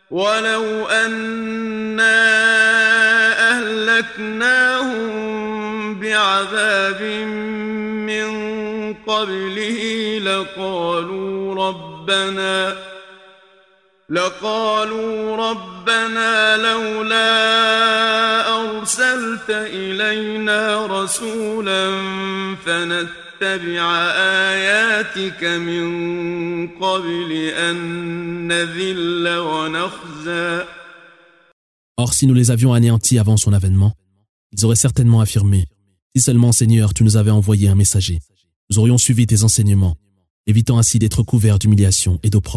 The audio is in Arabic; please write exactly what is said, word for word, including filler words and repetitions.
ولو أنا أهلكناهم بعذاب من قبله لقالوا ربنا لقالوا ربنا لولا أرسلت إلينا رسولا فنتبع آياتك من قبل أن نذل ونخزى. Or, si nous les avions anéantis avant son avènement, ils auraient certainement affirmé « Si seulement, Seigneur, tu nous avais envoyé un messager, nous aurions suivi tes enseignements, évitant ainsi d'être couverts d'humiliation et d'opprobre. »